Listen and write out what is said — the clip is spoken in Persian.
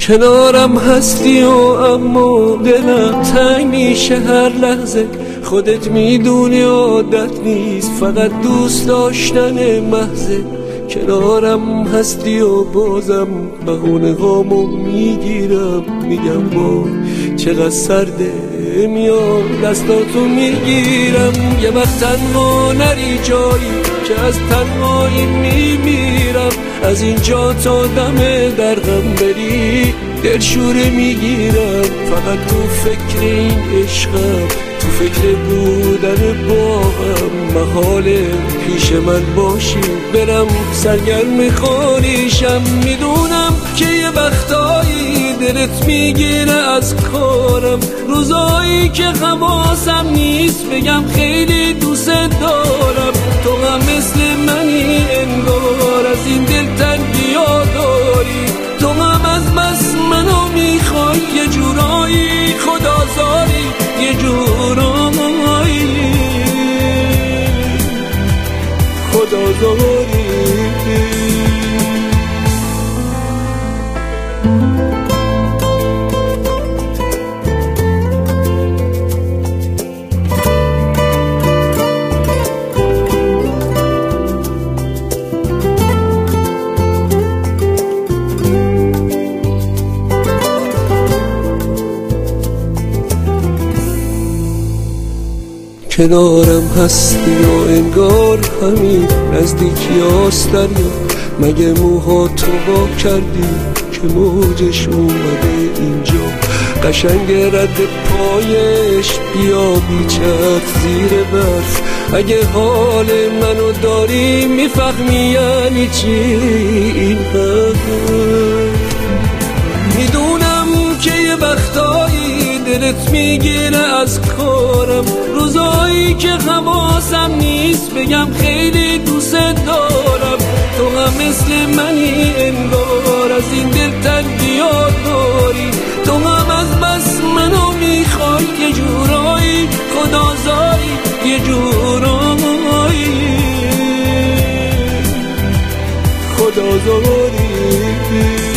کنارم هستی و اما دلم تنگ میشه هر لحظه. خودت میدونی عادت نیست، فقط دوست داشتن محضه. کنارم هستی و بازم بهونه هامو میگیرم، میگم وای چقدر سرده، میام دستاتو میگیرم. یه وقت تنها نری جایی که از تنهایی میمیرم، از اینجا تا دم درغم بری دلشوره میگیرم. فقط تو فکر این عشقم، تو فکر بودن با هم، محاله پیش من باشی برم سرگرم خانیشم. میدونم که یه وقتایی دلت میگیره از کارم، روزایی که حواسم نیست بگم خیلی دوست دارم. تو هم مثل منی انگار، از این دل تنگی ها داری. تو هم از بس منو میخوای، یه جورایی خدازاری، یه جورایی خدازاری. کنارم هستی و انگار همین نزدیکی آستریا. مگه موها تو وا کردی که موجش اومده اینجا؟ قشنگ رد پایش بیا بیچت زیر برف. اگه حال منو داری میفهمی یعنی چی این حرف. میدونم که یه وقتایی دلت میگیره از کارم، روزایی که حواسم نیست بگم خیلی دوست دارم. تو هم مثل منی انگار، از این دل تنگی ها داری. تو هم از بس منو میخوای، یه جورایی خدازاری، یه جورایی خدازاری.